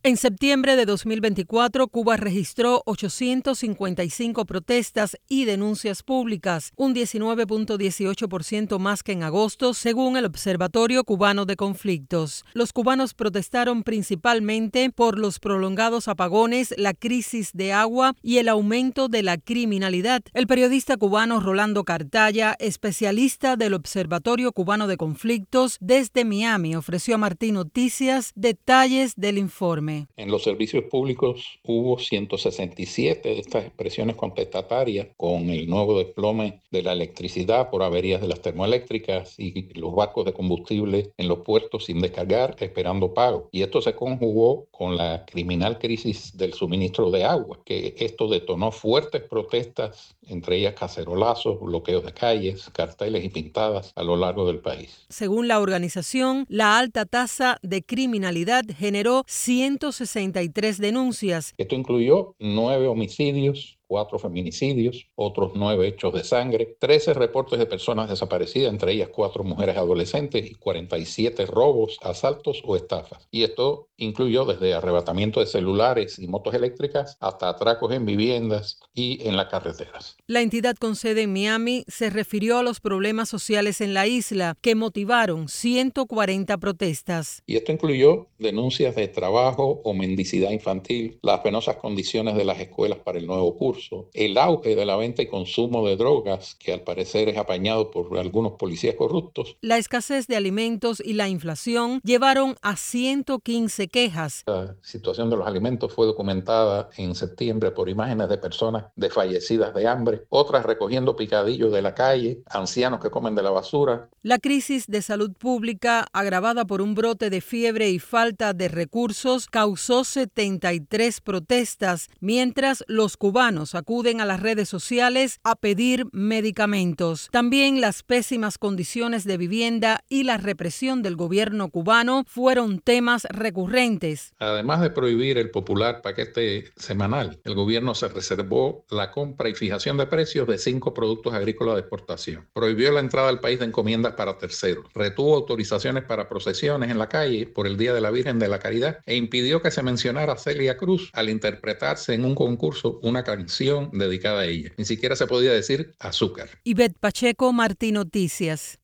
En septiembre de 2024, Cuba registró 855 protestas y denuncias públicas, un 19.18% más que en agosto, según el Observatorio Cubano de Conflictos. Los cubanos protestaron principalmente por los prolongados apagones, la crisis de agua y el aumento de la criminalidad. El periodista cubano Rolando Cartaya, especialista del Observatorio Cubano de Conflictos, desde Miami, ofreció a Martín Noticias detalles del informe. En los servicios públicos hubo 167 de estas expresiones contestatarias con el nuevo desplome de la electricidad por averías de las termoeléctricas y los barcos de combustible en los puertos sin descargar, esperando pago. Y esto se conjugó con la criminal crisis del suministro de agua, que esto detonó fuertes protestas, entre ellas cacerolazos, bloqueos de calles, carteles y pintadas a lo largo del país. Según la organización, la alta tasa de criminalidad generó 163 denuncias. Esto incluyó 9 homicidios, 4 feminicidios, otros 9 hechos de sangre, 13 reportes de personas desaparecidas, entre ellas 4 mujeres adolescentes y 47 robos, asaltos o estafas. Y esto incluyó desde arrebatamiento de celulares y motos eléctricas hasta atracos en viviendas y en las carreteras. La entidad con sede en Miami se refirió a los problemas sociales en la isla que motivaron 140 protestas. Y esto incluyó denuncias de trabajo o mendicidad infantil, las penosas condiciones de las escuelas para el nuevo curso, el auge de la venta y consumo de drogas, que al parecer es apañado por algunos policías corruptos. La escasez de alimentos y la inflación llevaron a 115 quejas. La situación de los alimentos fue documentada en septiembre por imágenes de personas desfallecidas de hambre, otras recogiendo picadillos de la calle, ancianos que comen de la basura. La crisis de salud pública, agravada por un brote de fiebre y falta de recursos, causó 73 protestas, mientras los cubanos acuden a las redes sociales a pedir medicamentos. También las pésimas condiciones de vivienda y la represión del gobierno cubano fueron temas recurrentes. Además de prohibir el popular paquete semanal, el gobierno se reservó la compra y fijación de precios de 5 productos agrícolas de exportación. Prohibió la entrada al país de encomiendas para terceros. Retuvo autorizaciones para procesiones en la calle por el Día de la Virgen de la Caridad e impidió que se mencionara a Celia Cruz al interpretarse en un concurso una canción dedicada a ella. Ni siquiera se podía decir azúcar. Ivette Pacheco, Martín Noticias.